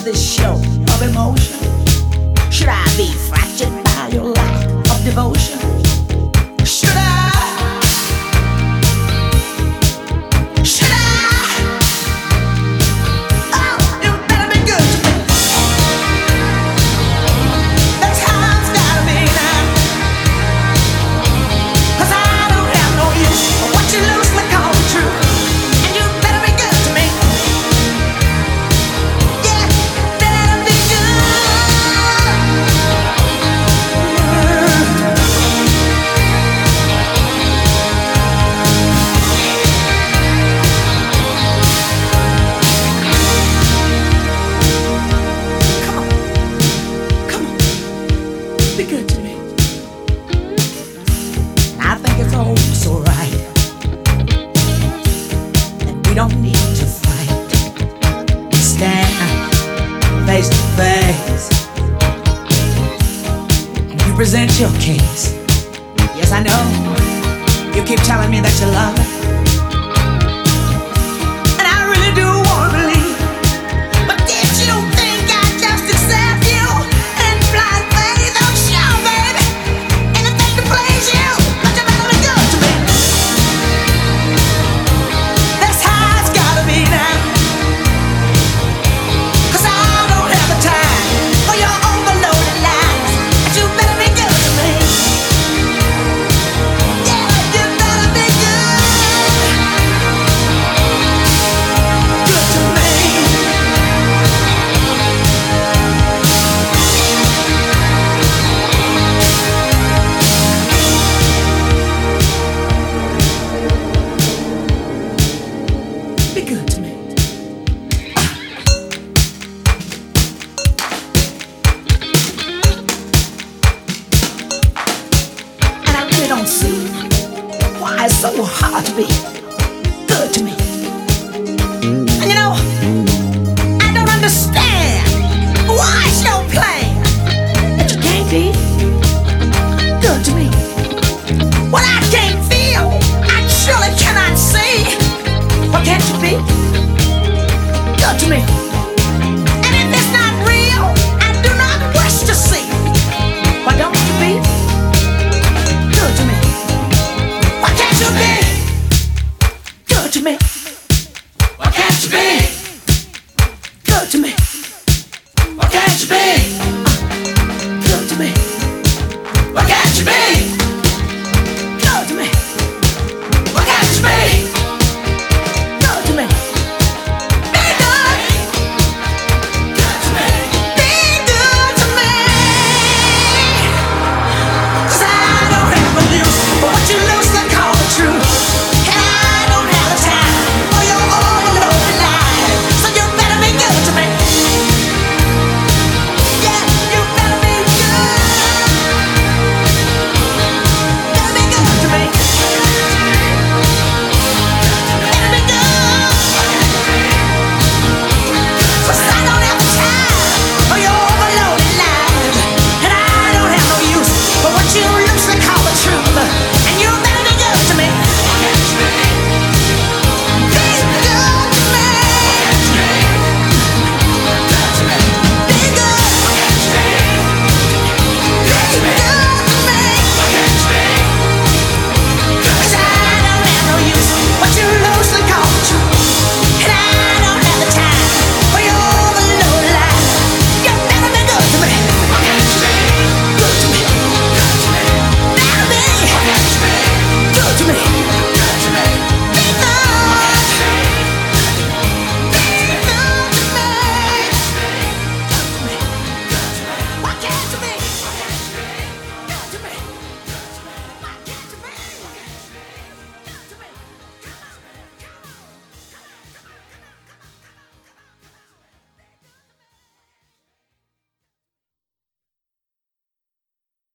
this show of emotion? Should I be fractured by your lack of devotion? Should I? Should I? Oh, you better be good to me. That's how it's gotta be now. 'Cause I don't have no use for what you loosely call the truth. And you better be good to me. Yeah, better be good. Come on, come on, be good to me. I think it's all so right, and we don't need to fight. Stand face to face, and you present your case. Yes, I know you keep telling me that you love me, and I really do want to believe. But did you think I'd just accept you in blind faith? Oh, sure, baby, anything to please you. But you better be good to me. That's how it's gotta be now. 'Cause I don't have the time for your overloaded lies. But you better be good to me. Yeah, you better be good. Good to me. Be good to me. And I really don't see why it's so hard to be good to me. And you know, I don't understand why it's your plan that you can't be good to me. What I can't feel, I surely cannot see. Why can't you be good to me?